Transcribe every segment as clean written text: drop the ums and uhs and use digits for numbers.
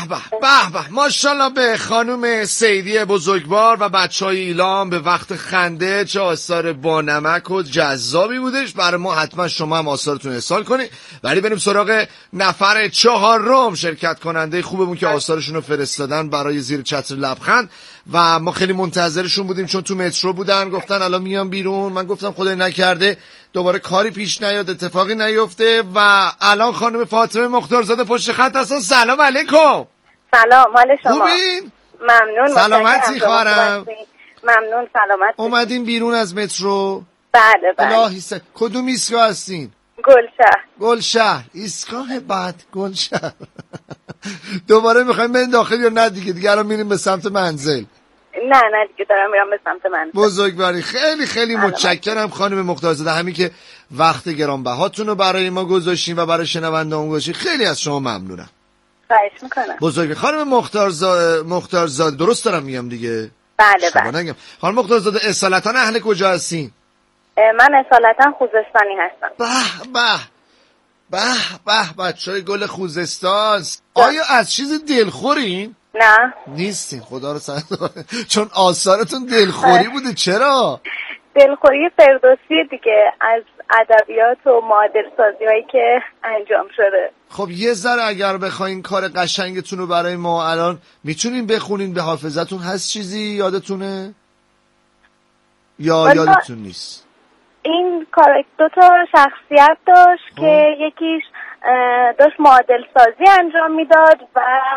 به ماشاءالله به خانم سیدی بزرگوار و بچهای ایلام. به وقت خنده چه آثار با نمک و جذابی بودش. برای ما حتما شما هم آثارتون ارسال کنید. ولی بریم سراغ نفر 4 شرکت کننده خوبمون که آثارشون رو فرستادن برای زیر چتر لبخند و ما خیلی منتظرشون بودیم چون تو مترو بودن. گفتن الان میام بیرون. من گفتم خدای نکرده دوباره کاری پیش نیاد، اتفاقی نیفته. و الان خانم فاطمه مختارزاده پشت خط هستن. سلام علیکم. سلام، حال شما؟ خوبین؟ ممنون. سلامتی خواهرم. ممنون، سلامت. اومدین بیرون از مترو؟ بله. الهی کدوم ایستگاه هستین؟ گلشهر. ایستگاه بعد گلشهر. دوباره میخوایم بریم داخل یا نه دیگه الان میریم به سمت منزل؟ نه دیگه دارم میرم به سمت منزل. بزرگواری. خیلی خیلی متشکرم خانم مختارزاده، همین که وقت گرانبهاتون رو برای ما گذاشتین و برای شنونده‌مون گذاشتین. خیلی از شما ممنونم. خواهش میکنم. بزرگ خانم مختارزاده درست دارم میگم دیگه؟ بله. خانم مختارزاده اصالتا اهل کجا هستین؟ من اصالتا خوزستانی هستم. به بچهای گل خوزستان. آیا از چیز دلخورین؟ نه نیستین. خدا رو چون آثارتون دلخوری بوده. چرا؟ دلخوری فردوسی دیگه، از ادبیات و معادل سازی هایی که انجام شده. خب یه ذره اگر بخواین کار قشنگتون رو برای ما الان میتونین بخونین؟ به حافظتون هست چیزی یادتونه؟ یا یادتون نیست؟ این کار 2 شخصیت داشت که یکیش داشت معادل سازی انجام میداد و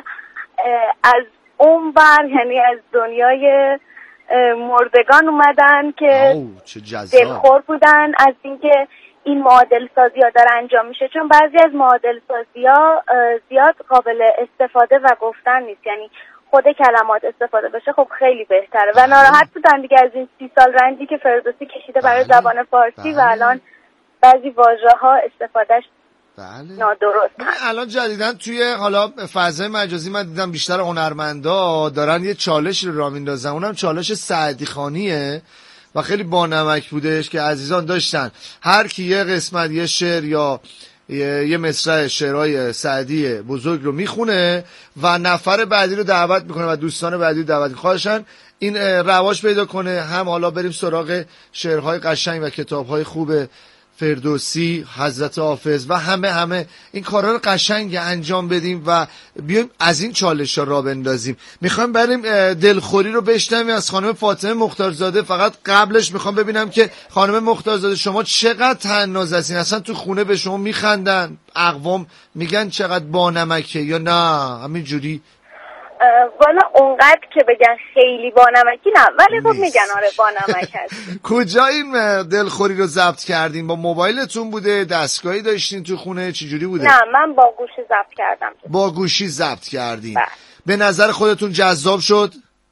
از اون بر یعنی از دنیای مردگان اومدن که دلخور بودن از اینکه این معادل سازی ها داره انجام میشه، چون بعضی از معادل سازی ها زیاد قابل استفاده و گفتن نیست، یعنی خود کلمات استفاده بشه خب خیلی بهتره و ناراحت بودن دیگه از این 30 سال رنجی که فردوسی کشیده برای زبان فارسی و الان بعضی واژه ها استفادهش نادرست. الان جدیدن توی حالا فضای مجازی من دیدم بیشتر هنرمندا دارن یه چالش رو راه میندازن، اونم چالش سعدی خانیه و خیلی بانمک بودش که عزیزان داشتن هر کی یه قسمت یه شعر یا یه مصرع شعرهای سعدی بزرگ رو میخونه و نفر بعدی رو دعوت میکنه و دوستان بعدی رو دعوت خواهشن این رواج پیدا کنه. هم حالا بریم سراغ شعرهای قشنگ و کتابهای خوب فردوسی، حضرت حافظ و همه این کارا رو قشنگ انجام بدیم و بیایم از این چالش را بندازیم. میخوام بریم دلخوری رو بشنویم از خانم فاطمه مختارزاده. فقط قبلش میخوام ببینم که خانم مختارزاده شما چقدر طناز هستین؟ اصلا تو خونه به شما میخندن؟ اقوام میگن چقدر بانمکه یا نه همینجوری؟ والا اونقدر که بگن خیلی بانمکی نه، ولی خب میگن آره بانمک هست. کجا این دلخوری رو ضبط کردین؟ با موبایلتون بوده؟ دستگاهی داشتین تو خونه؟ چجوری بوده؟ نه من با گوشی ضبط کردم. با گوشی ضبط کردین؟ به نظر خودتون جذاب شد؟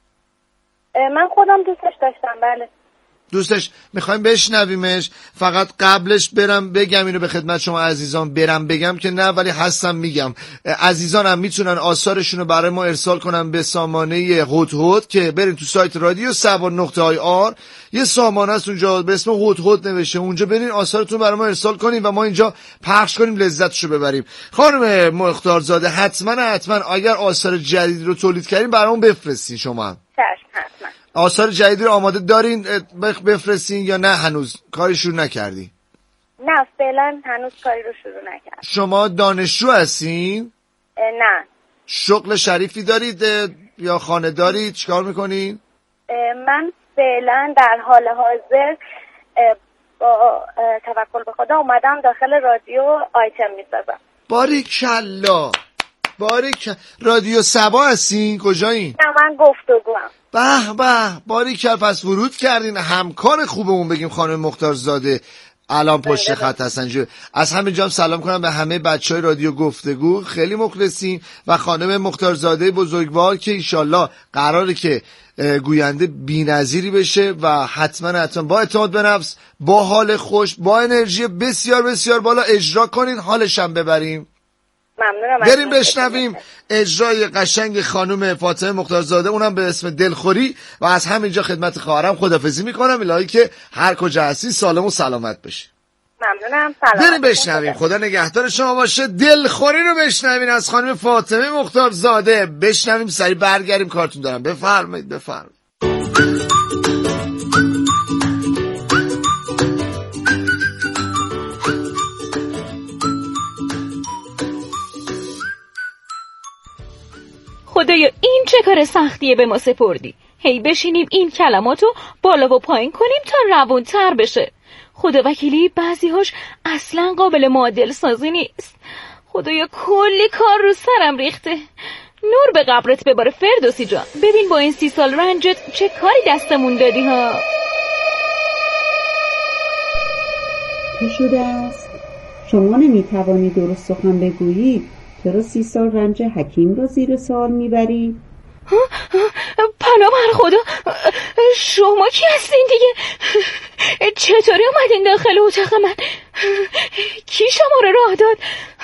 من خودم دوستش داشتم. بله دوستش. میخوایم بشنویمش. فقط قبلش برم بگم اینو به خدمت شما عزیزان، برم بگم که نه ولی هستم میگم. عزیزان هم میتونن آثارشون رو برای ما ارسال کنن به سامانه هدهد که برین تو سایت رادیو سوار.ir یه سامانه است اونجا به اسم هدهد نوشته، اونجا برین آثارتون برای ما ارسال کنین و ما اینجا پخش کنیم لذتشو ببریم. خانم مختارزاده حتما اگر آثار جدید رو تولید کردین برامون بفرستین. شما هم حتما آثار جدیدی رو آماده دارین بفرستین یا نه هنوز کاری شروع نکردین؟ نه فعلا هنوز کاری رو شروع نکردم. شما دانشجو هستین؟ نه. شغل شریفی دارید یا خانه دارید؟ چیکار میکنین؟ من فعلا در حال حاضر با توکل به خدا اومدم داخل رادیو آیتم میسازم. باریکلا. رادیو سبا هستین؟ کجایین؟ نه من گفتگوام. به باریکلا. پس ورود کردین. همکار خوبمون بگیم خانم مختارزاده الان پشت خط هستن. از همینجا سلام کنم به همه بچهای رادیو گفتگو، خیلی مخلصین. و خانم مختارزاده بزرگوار که انشالله قراره که گوینده بی‌نظیری بشه و حتما با اعتماد به نفس، با حال خوش، با انرژی بسیار بسیار بالا اجرا کنین، حالش هم ببریم. ممنونم. بریم بشنویم اجرای قشنگ خانم فاطمه مختارزاده، اونم به اسم دلخوری. و از همینجا خدمت خواهرم خداحافظی میکنم. الهی که هر کجا هستی سالم و سلامت بشی. ممنونم. سلام. بریم بشنویم. خدا نگهدار شما باشه. دلخوری رو بشنوین از خانم فاطمه مختارزاده. بشنویم سریع برگردیم کارتون دارم. بفرمایید. خدایا این چه کار سختیه به ما سپردی. هی بشینیم این کلماتو بالا و پایین کنیم تا روونتر بشه. خدا وکیلی بعضی‌هاش اصلا قابل معادل سازی نیست. خدایا کلی کار رو سرم ریخته. نور به قبرت بباره فردوسی جان. ببین با این 30 سال رنجت چه کاری دستمون دادی ها. چه شده است؟ شما نمیتوانی درست سخن بگویی. چرا 30 سال رنج حکیم را زیر سوال میبری؟ پناه بر خدا، شما کی هستین دیگه؟ چطوری اومدین داخل اتاق من؟ کی شما رو راه داد؟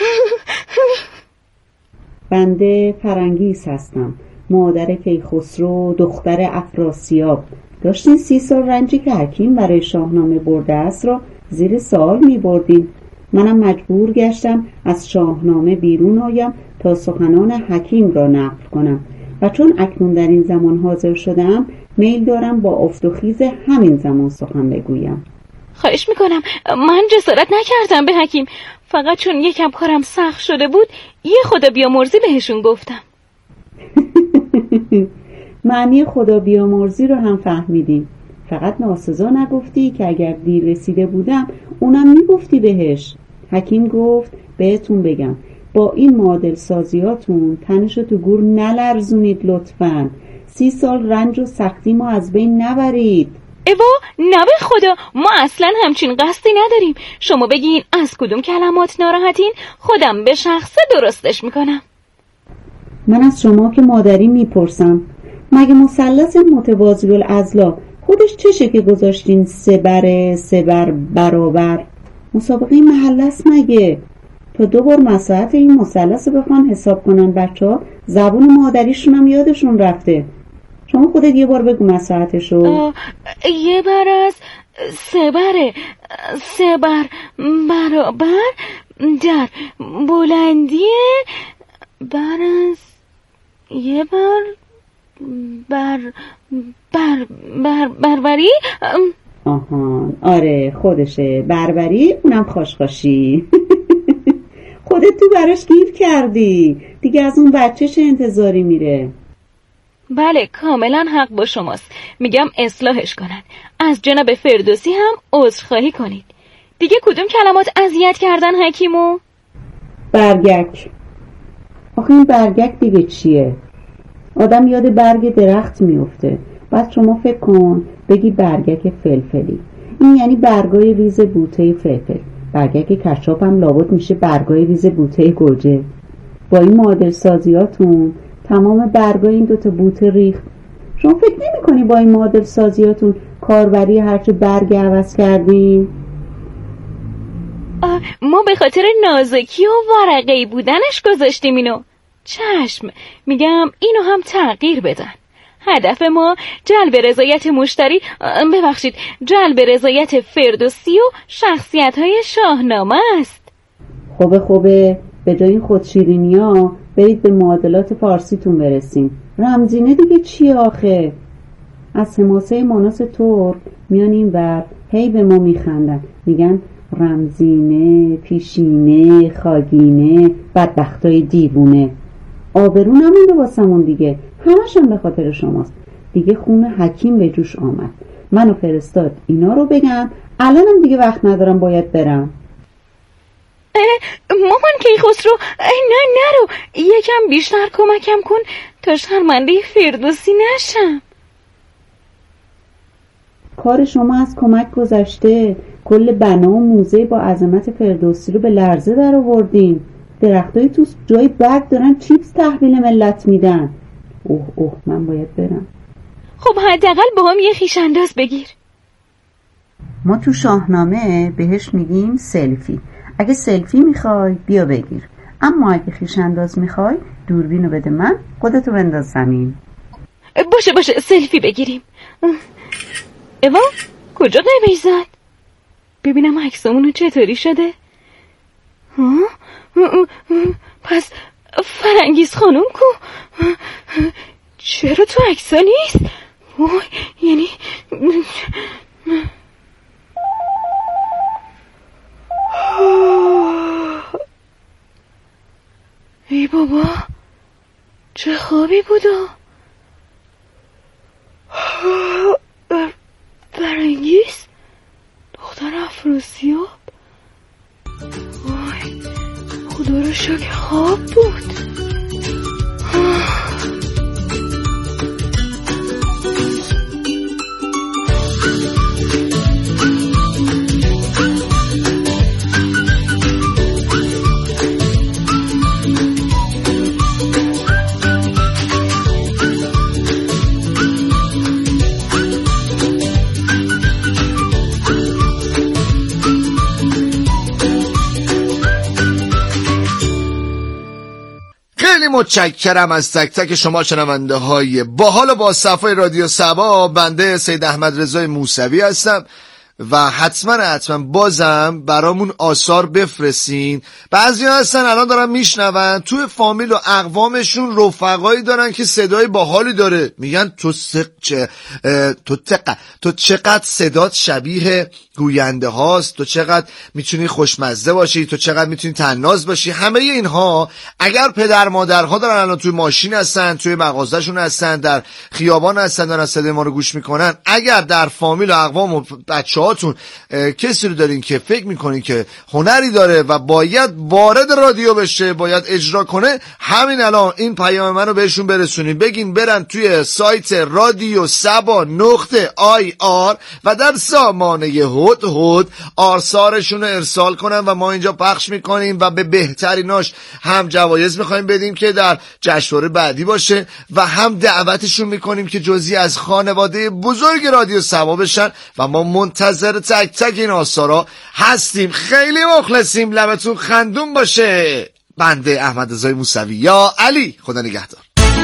بنده فرنگیس هستم، مادر کیخسرو، دختر افراسیاب. داشتین 30 سال رنجی که حکیم برای شاهنامه برده است را زیر سوال میبردین. منم مجبور گشتم از شاهنامه بیرون آیم تا سخنان حکیم را نقل کنم و چون اکنون در این زمان حاضر شدم میل دارم با افت و خیز همین زمان سخن بگویم. خواهش میکنم، من جسارت نکردم به حکیم، فقط چون یکم کارم سخت شده بود یه خدا بیامرزی بهشون گفتم. معنی خدا بیامرزی رو هم فهمیدیم، فقط ناسزا نگفتی که اگر دیر رسیده بودم اونم میگفتی بهش. حکیم گفت بهتون بگم با این معادل سازیاتون تنشو تو گور نلرزونید لطفاً. 30 سال رنج و سختی ما از بین نبرید. ایوا نه به خدا، ما اصلا همچین قصدی نداریم. شما بگین از کدوم کلمات ناراحتین، خودم به شخصه درستش میکنم. من از شما که مادری میپرسم، مگه مثلث متوازی الاضلاع خودش چشه که گذاشتین 3 بر برابر؟ مسابقه محله است مگه؟ تا 2 بار مساحت این مثلث رو بخوان حساب کنن بچه‌ها، زبون مادریشون هم یادشون رفته. شما خودت یه بار بگو مساحتشو. 1 بر از 3 بره. 3 بر برابر در بلندی بر از 1 بر بربری. آهان آره خودشه، بربری، اونم خاشخاشی. خودت تو براش گیر کردی دیگه، از اون بچه چه انتظاری میره؟ بله کاملا حق با شماست، میگم اصلاحش کنن. از جناب فردوسی هم عذرخواهی کنید. دیگه کدوم کلمات اذیت کردن حکیمو؟ برگک. آخه این برگک دیگه چیه؟ آدم یاد برگ درخت میفته. بعد شما فکر کن بگی برگک فلفلی، این یعنی برگای ریز بوته فلفل. برگک کچاپ هم لابد میشه برگای ریز بوته گوجه. با این معادل سازیاتون تمام برگای این 2 بوته ریخت. شما فکر نمی کنی با این معادل سازیاتون کاربری هرچه برگ عوض کردین؟ ما به خاطر نازکی و ورقه‌ای بودنش گذاشتیم اینو. چشم، میگم اینو هم تغییر بدن. هدف ما جلب رضایت مشتری، جلب رضایت فردوسی و شخصیت‌های شاهنامه است. خوبه به جای این خودشیرینی‌ها برید به معادلات فارسیتون برسین. رمزینه دیگه چی آخه؟ از حماسه ماناس ترک میان این ور هی به ما میخندن، میگن رمزینه، پیشینه، خاگینه، بدبختای دیوونه. آبرو نمونده واسمون دیگه، همشون به خاطر شماست. دیگه خون حکیم به جوش آمد، منو فرستاد اینا رو بگم. الانم دیگه وقت ندارم، باید برم. مامان کیخسرو نرو، یکم بیشتر کمکم کن تا شرمنده فردوسی نشم. کار شما از کمک گذشته. کل بنا و موزه با عظمت فردوسی رو به لرزه در آوردین. درختای تو جای برگ دارن چیپس تحویل ملت میدن. اوه من باید برم. خب حداقل با هم یه خویش‌انداز بگیر. ما تو شاهنامه بهش میگیم سلفی. اگه سلفی میخوای بیا بگیر، اما اگه خویش‌انداز میخوای دوربینو بده من، خودتو بنداز زمین. باشه سلفی بگیریم. ایوا کجا قیبش زد؟ ببینم عکسامونو چطوری شده. پس فرنگیز خانم کو؟ چرا تو عکسا نیست؟ یعنی ای بابا چه خوابی بودا. فرنگیز دختر افراسیاب، وای خدا رو شکر خواب بود. متشکرم از تک تک شما شنونده های باحال و با صفای رادیو سبا. بنده سید احمد رضای موسوی هستم و حتما بازم برامون آثار بفرستین. بعضی ها هستن الان دارن میشنون توی فامیل و اقوامشون رفقایی دارن که صدای باحالی داره، میگن تو چقدر صدات شبیه گوینده هاست، تو چقدر میتونی خوشمزه باشی، تو چقدر میتونی طناز باشی. همه اینها اگر پدر مادرها دارن الان توی ماشین هستن، توی مغازهشون هستن، در خیابان هستن دارن صدای ما رو گوش میکنن، اگر در فامیل و اقوام و بچه‌هاتون کسی رو دارین که فکر میکنین که هنری داره و باید وارد رادیو بشه، باید اجرا کنه، همین الان این پیام منو بهشون برسونین. بگین برن توی سایت رادیو سبا.ir و در سامانه هد آثارشون رو ارسال کنن و ما اینجا پخش میکنیم و به بهتریناش هم جوایز میخوایم بدیم که در جشنواره بعدی باشه و هم دعوتشون میکنیم که جزئی از خانواده بزرگ رادیو سبا بشن و ما منتظر تک تک این آثارا هستیم. خیلی مخلصیم، لبتون خندون باشه. بنده احمد رضای موسوی. یا علی، خدا نگهدار.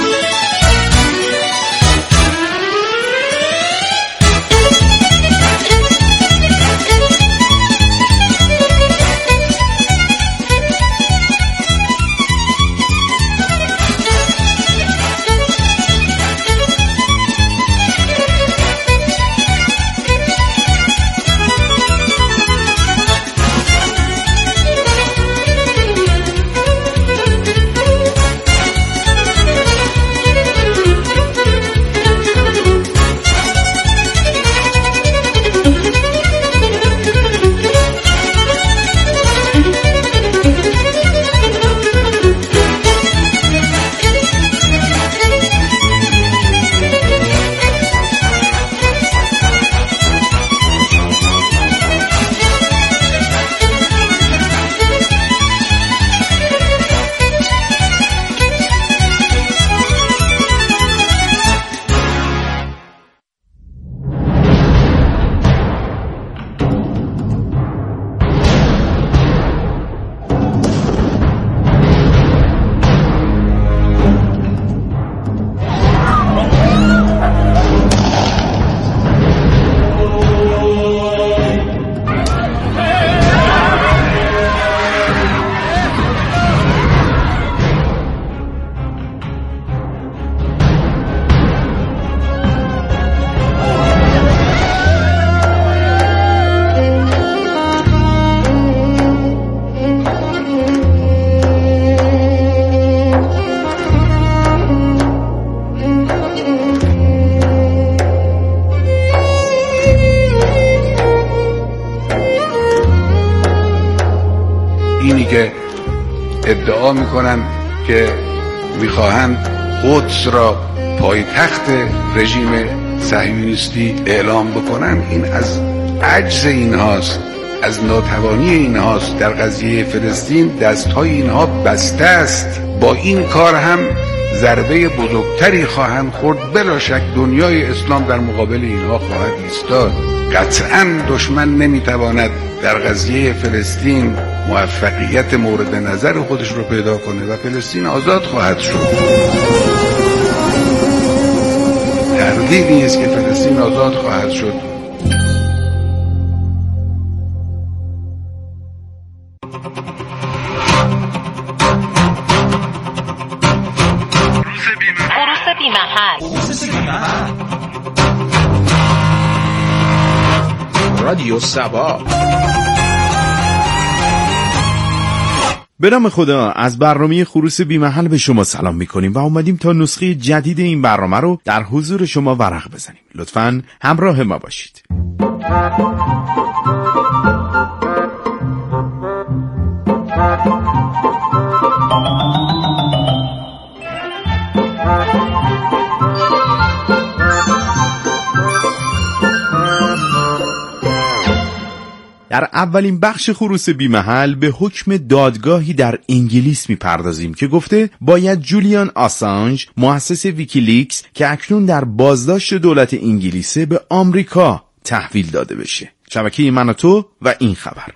که ادعا میکنن که میخواهند قدس را پایتخت رژیم صهیونیستی اعلام بکنن، این از عجز اینهاست، از ناتوانی اینهاست. در قضیه فلسطین دستهای اینها بسته است. با این کار هم ضربه بزرگتری خواهند خورد. بلا شک دنیای اسلام در مقابل اینها خواهد ایستاد. قطعاً دشمن نمیتواند در قضیه فلسطین موفقیت مورد نظر خودش رو پیدا کنه و فلسطین آزاد خواهد شد. تردیدی نیست که فلسطین آزاد خواهد شد. رادیو سبا. به نام خدا، از برنامه خروس بی‌محل به شما سلام میکنیم و اومدیم تا نسخه جدید این برنامه رو در حضور شما ورق بزنیم. لطفاً همراه ما باشید. در اولین بخش خروس بی‌محل به حکم دادگاهی در انگلیس میپردازیم که گفته باید جولیان آسانژ مؤسس ویکیلیکس که اکنون در بازداشت دولت انگلیسه به آمریکا تحویل داده بشه. شبکه من و تو و این خبر.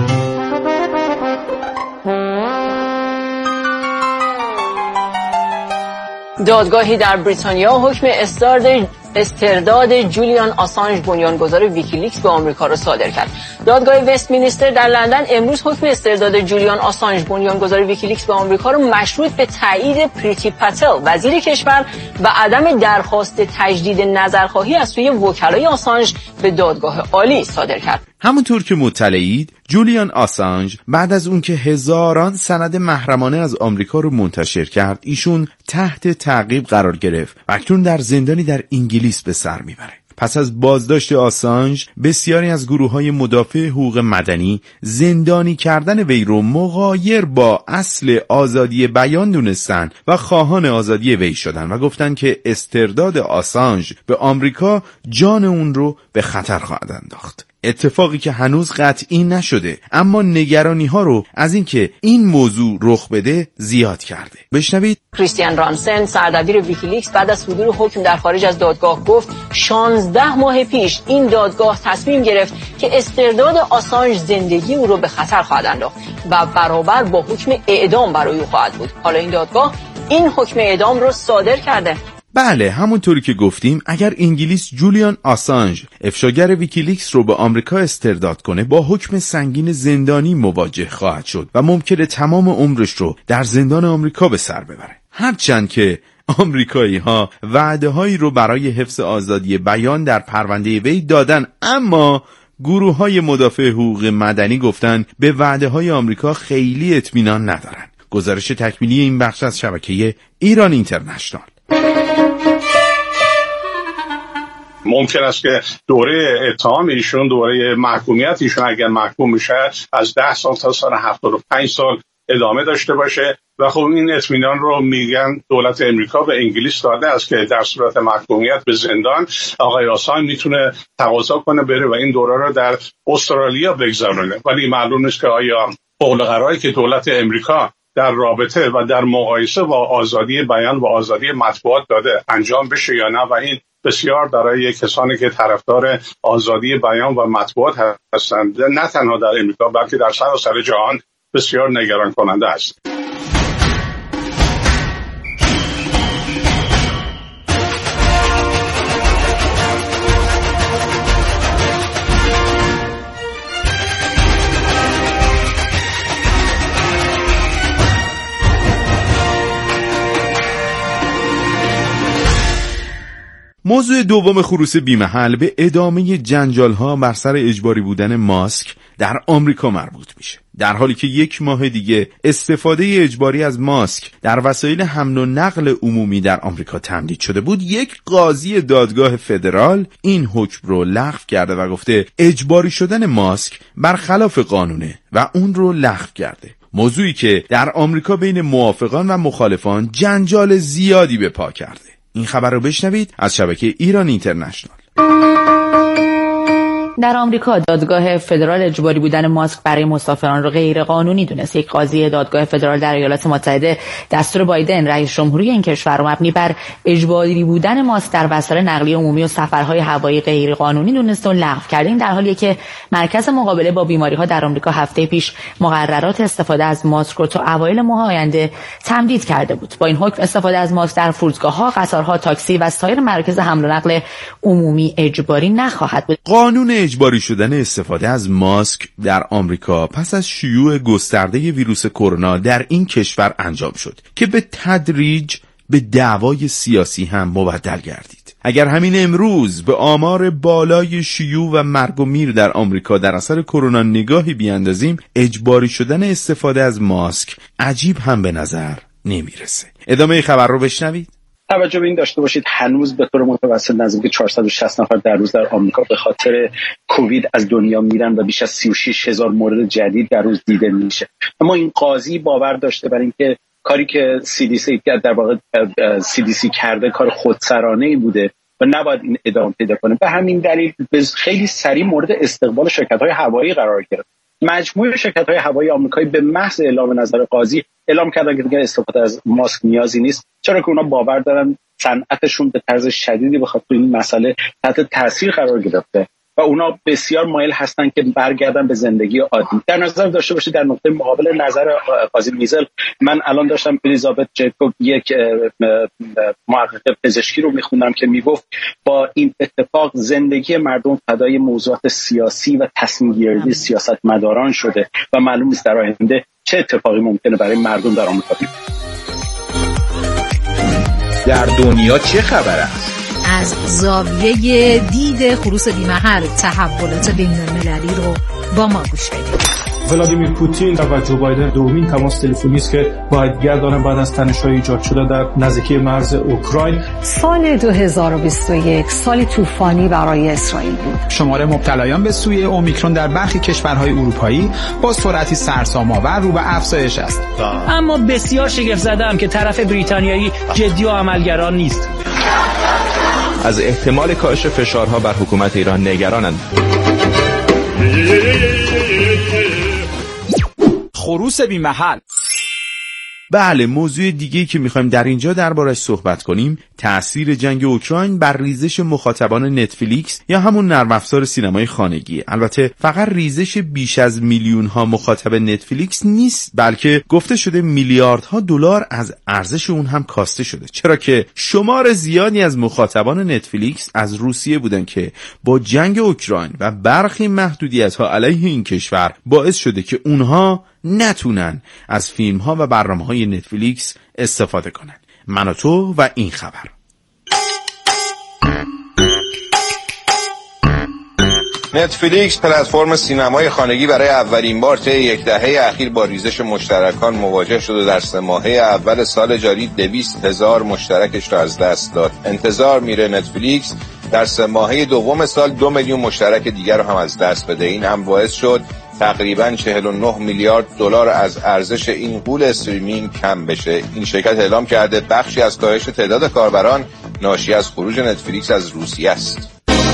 دادگاهی در بریتانیا حکم استرداد جولیان آسانژ بنیانگذار ویکیلیکس به آمریکا را صادر کرد. دادگاه وستمینستر در لندن امروز حکم استرداد جولیان آسانژ بنیانگذار ویکیلیکس به آمریکا را مشروط به تایید پریتی پاتل وزیر کشور و عدم درخواست تجدید نظرخواهی از سوی وکلای آسانژ به دادگاه عالی صادر کرد. همونطور که مطلعید، جولیان آسانژ بعد از اون که هزاران سند محرمانه از آمریکا رو منتشر کرد، ایشون تحت تعقیب قرار گرفت و اکنون در زندانی در انگلیس به سر میبره. پس از بازداشت آسانژ، بسیاری از گروه‌های مدافع حقوق مدنی زندانی کردن وی رو مغایر با اصل آزادی بیان دونستن و خواهان آزادی وی شدن و گفتن که استرداد آسانژ به آمریکا جان اون رو به خطر خواهد انداخت. اتفاقی که هنوز قطعی نشده، اما نگرانی ها رو از اینکه این موضوع رخ بده زیاد کرده. بشنوید. کریستیان رانسن سردبیر ویکیلیکس بعد از صدور حکم در خارج از دادگاه گفت 16 ماه پیش این دادگاه تصمیم گرفت که استرداد آسانژ زندگی او رو به خطر خواهد انداخت و برابر با حکم اعدام برای او خواهد بود. حالا این دادگاه این حکم اعدام رو صادر کرده. بله، همونطوری که گفتیم، اگر انگلیس جولیان آسانژ افشاگر ویکیلیکس رو به آمریکا استرداد کنه، با حکم سنگین زندانی مواجه خواهد شد و ممکنه تمام عمرش رو در زندان آمریکا به سر ببره. هرچند که آمریکایی ها وعده هایی رو برای حفظ آزادی بیان در پرونده وی دادن، اما گروه های مدافع حقوق مدنی گفتن به وعده های آمریکا خیلی اطمینان ندارن. گزارش تکمیلی این بخش از شبکه ایران اینترنشنال. ممکن است که دوره اتهام ایشون، دوره محکومیت ایشون اگر محکوم میشه از 10 سال تا سال 75 سال ادامه داشته باشه و خب این اطمینان رو میگن دولت امریکا به انگلیس داده است که در صورت محکومیت به زندان آقای آسانژ میتونه تقاضا کنه بره و این دوره رو در استرالیا بگذرونه، ولی معلوم نیست که آیا قول قراری که دولت امریکا در رابطه و در مقایسه با آزادی بیان و آزادی مطبوعات داده انجام بشه یا نه، و این بسیار برای کسانی که طرفدار آزادی بیان و مطبوعات هستند نه تنها در امریکا بلکه در سراسر جهان بسیار نگران کننده است. موضوع دوم خروس بی‌محل به ادامه جنجال‌ها بر سر اجباری بودن ماسک در آمریکا مربوط میشه. در حالی که 1 ماه دیگه استفاده اجباری از ماسک در وسایل حمل و نقل عمومی در آمریکا تمدید شده بود، یک قاضی دادگاه فدرال این حکم رو لغو کرده و گفته اجباری شدن ماسک برخلاف قانونه و اون رو لغو کرده. موضوعی که در آمریکا بین موافقان و مخالفان جنجال زیادی به پا کرده. این خبر رو بشنوید از شبکه ایران اینترنشنال. در آمریکا دادگاه فدرال اجباری بودن ماسک برای مسافران را غیر قانونی دونست. یک قاضی دادگاه فدرال در ایالات متحده دستور بایدن رئیس جمهوری این کشور را مبنی بر اجباری بودن ماسک در وسایل نقلیه عمومی و سفرهای هوایی غیر قانونی دونست و لغو کرد. این در حالیه که مرکز مقابله با بیماری‌ها در آمریکا هفته پیش مقررات استفاده از ماسک رو تا اوایل ماه آینده تمدید کرده بود. با این حکم استفاده از ماسک در فرودگاه‌ها، قطارها، تاکسی و سایر مراکز حمل و نقل عمومی اجباری نخواهد بود. قانون اجباری شدن استفاده از ماسک در آمریکا پس از شیوع گسترده ویروس کرونا در این کشور انجام شد که به تدریج به دعوای سیاسی هم مبدل گردید. اگر همین امروز به آمار بالای شیوع و مرگ و میر در آمریکا در اثر کرونا نگاهی بیاندازیم، اجباری شدن استفاده از ماسک عجیب هم به نظر نمیرسه. ادامه خبر رو بشنوید. توجه به این داشته باشید هنوز به طور متوسط نزدیک 460 نفر در روز در آمریکا به خاطر کووید از دنیا میرن و بیش از 36,000 مورد جدید در روز دیده میشه. اما این قاضی باور داشته بر اینکه کاری که CDC در واقع CDC کرده کار خودسرانه‌ای بوده و نباید این ادامه پیدا کنه. به همین دلیل خیلی سریع مورد استقبال شرکت‌های هوایی قرار گرفت. مجموعه شرکت‌های هوایی آمریکایی به محض اعلام نظر قاضی اعلام کردن که دیگه استفاده از ماسک نیازی نیست، چرا که اونا باور دارن صنعتشون به طرز شدیدی بخاطر این مسئله تحت تاثیر قرار گرفته و اونا بسیار مایل هستن که برگردن به زندگی عادی. در نظر داشته باشید در نقطه مقابل نظر قاضی میزل، من الان داشتم الیزابت جیکوب یک محقق پزشکی رو میخوندم که میگفت با این اتفاق زندگی مردم فدای موضوعات سیاسی و تصمیم گیری سیاستمداران شده و معلوم نیست در آینده چه اتفاقی ممکنه برای مردم در آمریکا بیفته. در دنیا چه خبر است؟ از زاویه دید خروس بی‌محل تحولات بین‌المللی رو با ما گوش بدید. ولادیمیر پوتین و جو بایدن دومین تماس تلفنی است که باید گردانه بعد از تنش‌های ایجاد شده در نزدیکی مرز اوکراین. سال 2021 سال طوفانی برای اسرائیل بود. شمار مبتلایان به سوی اومیکرون در برخی کشورهای اروپایی با سرعتی سرسام‌آور رو به افزایش است. اما بسیار شگفت زده‌ام که طرف بریتانیایی جدی و عملگران نیست. از احتمال کاهش فشارها بر حکومت ایران نگرانند. خروس بی‌محل. بله، موضوع دیگه‌ای که می‌خوایم در اینجا دربارش صحبت کنیم تأثیر جنگ اوکراین بر ریزش مخاطبان نتفلیکس یا همون نرم افزار سینمای خانگی. البته فقط ریزش بیش از میلیون‌ها مخاطب نتفلیکس نیست، بلکه گفته شده میلیاردها دلار از ارزش اون هم کاسته شده، چرا که شمار زیادی از مخاطبان نتفلیکس از روسیه بودن که با جنگ اوکراین و برخی محدودیت‌ها علیه این کشور باعث شده که اونها نتونن از فیلم‌ها و برنامه‌های نتفلیکس استفاده کنن. من و تو و این خبر. نتفلیکس پلتفرم سینمای خانگی برای اولین بار طی یک دهه اخیر با ریزش مشترکان مواجه شد و در 3 ماهه اول سال جاری 200,000 مشترکش را از دست داد. انتظار میره نتفلیکس در 3 ماهه دوم سال 2 میلیون مشترک دیگر رو هم از دست بده. این هم باعث شد تقریباً 49 میلیارد دلار از ارزش این غول استریمینگ کم بشه. این شرکت اعلام کرده بخشی از کاهش تعداد کاربران ناشی از خروج نتفلیکس از روسیه است.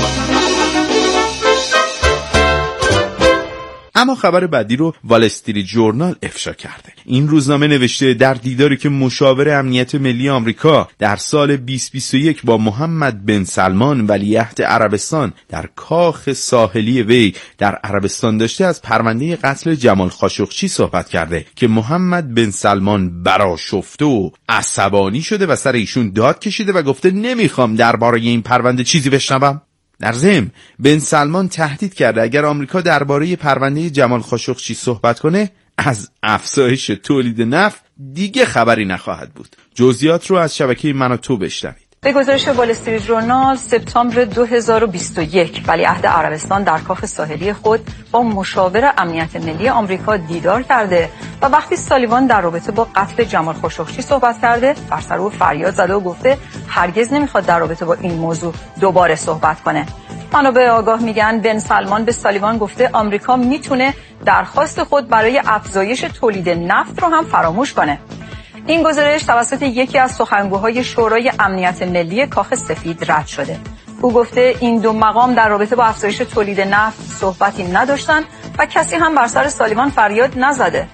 اما خبر بعدی رو وال استریت ژورنال افشا کرده. این روزنامه نوشته در دیداری که مشاور امنیت ملی آمریکا در سال 2021 با محمد بن سلمان ولیعهد عربستان در کاخ ساحلی وی در عربستان داشته، از پرونده قتل جمال خاشقچی صحبت کرده که محمد بن سلمان برآشفته و عصبانی شده و سر ایشون داد کشیده و گفته نمیخوام درباره این پرونده چیزی بشنوم. در ضمن بن سلمان تهدید کرده اگر آمریکا درباره پرونده جمال خاشقچی صحبت کنه از افزایش تولید نفت دیگه خبری نخواهد بود. جزئیات رو از شبکه من و تو بشنوید. به گزارش وال استریت ژورنال سپتامبر 2021 ولیعهد عربستان در کاخ ساحلی خود با مشاور امنیت ملی آمریکا دیدار کرده و وقتی سالیوان در رابطه با قتل جمال خاشقچی صحبت کرده بر سر او فریاد زده و گفته هرگز نمیخواد در رابطه با این موضوع دوباره صحبت کنه. منابع آگاه میگن بن سلمان به سالیوان گفته آمریکا میتونه درخواست خود برای افزایش تولید نفت رو هم فراموش کنه. این گزارش توسط یکی از سخنگوهای شورای امنیت ملی کاخ سفید رد شده. او گفته این دو مقام در رابطه با افزایش تولید نفت صحبتی نداشتن و کسی هم بر سر سالیوان فریاد نزده.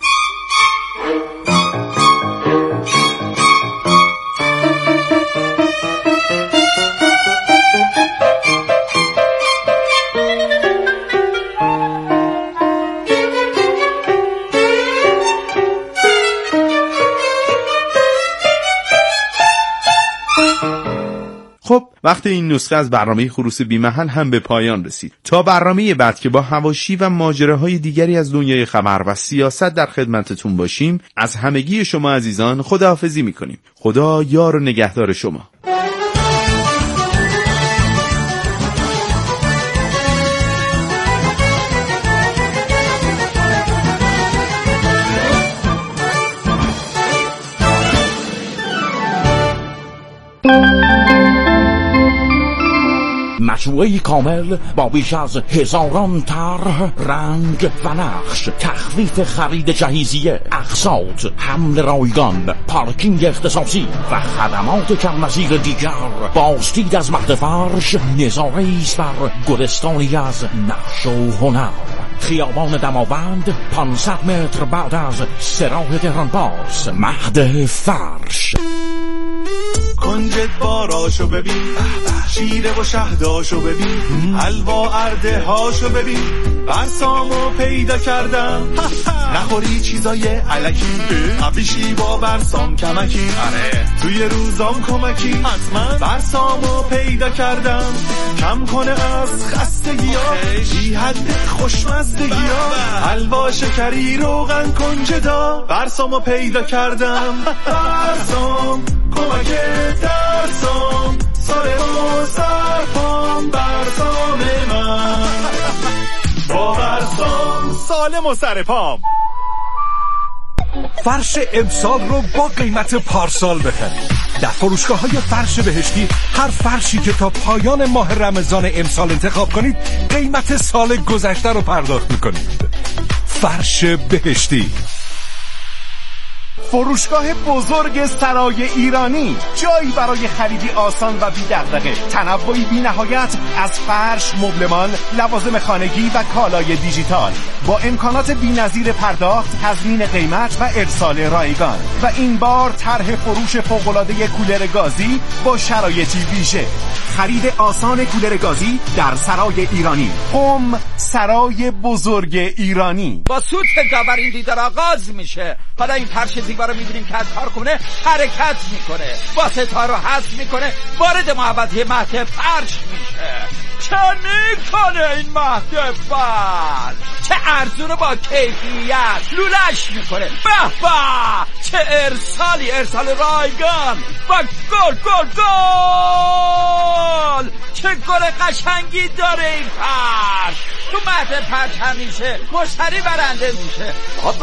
خب وقت این نسخه از برنامه خروس بی‌محل هم به پایان رسید. تا برنامه بعد که با حواشی و ماجراهای دیگری از دنیای خبر و سیاست در خدمتتون باشیم، از همگی شما عزیزان خداحافظی میکنیم. خدا یار و نگهدار شما. مجموعه‌ای کامل با بیش از 1000 طرح، رنگ و نقش، تخفیف خرید جهیزیه، اقساط، حمل رایگان، پارکینگ اختصاصی و خدمات کم نظیر دیگر. بازدید از مهد فرش نظاره‌ای است بر گلستانی از نقش و هنر. خیابان دماوند 500 متر بعد از سراح تهران‌پارس. مهد فرش. کنجد باراشو ببین، شیره و شهداشو ببین، حلوا ارده هاشو ببین، برسامو پیدا کردم. نخوری چیزای علکی، ابریشی با برسام کمکی، توی روزام کمکی، حتما برسامو پیدا کردم. کم کنه از خستگی ها، بی حد خوشمزدگی ها، حلوا شکری روغن کنجدا، برسامو پیدا کردم. برسام کمک درسام، ساره و سرپام، برسام من با برسام سالم و سرپام. فرش امسال رو با قیمت پارسال بخرید. در فروشگاه‌های فرش بهشتی هر فرشی که تا پایان ماه رمضان امسال انتخاب کنید قیمت سال گذشته رو پرداخت می‌کنید. فرش بهشتی. فروشگاه بزرگ سرای ایرانی، جایی برای خریدی آسان و بی دغدغه، تنوعی بی نهایت از فرش، مبلمان، لوازم خانگی و کالای دیجیتال با امکانات بی‌نظیر پرداخت، تضمین قیمت و ارسال رایگان. و این بار طرح فروش فوق‌العاده کولر گازی با شرایطی ویژه. خرید آسان کولر گازی در سرای ایرانی. قم، سرای بزرگ ایرانی. با سوت داور دیدار آغاز میشه. حالا این فرش دیوار رو میبینیم که از کارخونه حرکت میکنه، واسطه رو حذف میکنه، وارد محوطه مهد فرش میشه. چه میکنه این مهد فرش؟ چه ارزون با کیفیت لولش میکنه. به به، چه ارسالی، ارسال رایگان و گل گل گل. چه گل قشنگی داره این فرش. تو مهد فرش همیشه مشتری برنده میشه.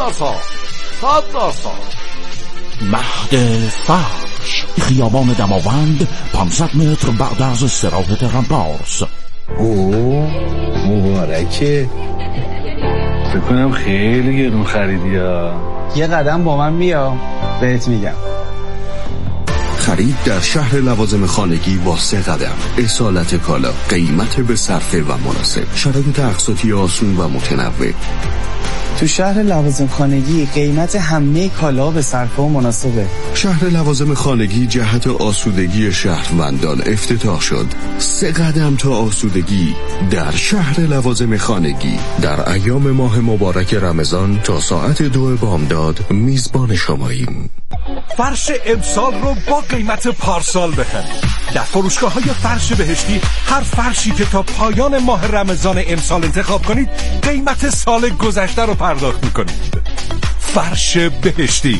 صد مهد فرش، خیابان دماوند 500 متر بعد از سراح تهران‌پارس. اوه مبارکه. فکر کنم خیلی گرون خریدی ها. یه قدم با من بیا بهت میگم. خرید در شهر لوازم خانگی با 3 قدم. اصالت کالا، قیمت به صرفه و مناسب، شرایط اقساطی آسون و متنوع. تو شهر لوازم خانگی قیمت همه کالا به صرفه و مناسبه. شهر لوازم خانگی جهت آسودگی شهروندان افتتاح شد. 3 قدم تا آسودگی در شهر لوازم خانگی. در ایام ماه مبارک رمضان تا ساعت 2 بامداد میزبان شماییم. فرش امسال رو با قیمت پارسال بخرید. در فروشگاه‌های فرش بهشتی هر فرشی که تا پایان ماه رمضان امسال انتخاب کنید قیمت سال گذشته رو پرداخت می‌کنید. فرش بهشتی.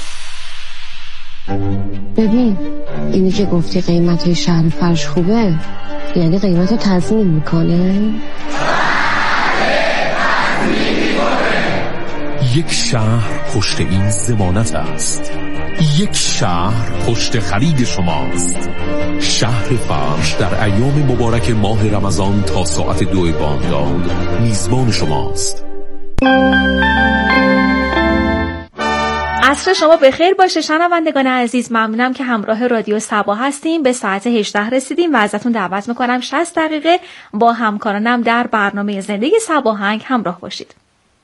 ببین، اینی که گفتی قیمت شهر فرش خوبه، یعنی قیمت رو تضمین میکنه؟ یک شهر پشت این ضمانت است. یک شهر پشت خرید شماست. شهر فرش در ایام مبارک ماه رمضان تا ساعت 2 بامداد میزبان شماست. عصر شما بخیر باشه شنوندگان عزیز. ممنونم که همراه رادیو صبا هستیم. به ساعت 18 رسیدیم و ازتون دعوت میکنم 60 دقیقه با همکارانم در برنامه زندگی صباهنگ همراه باشید.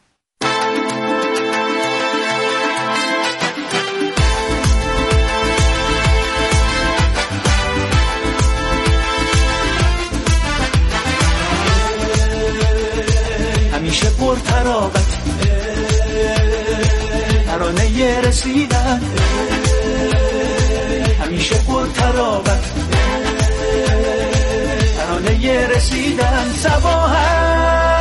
همیشه پرتراوت ترانه رسیدن، همیشه پرتراوت ترانه رسیدن. صباهنگ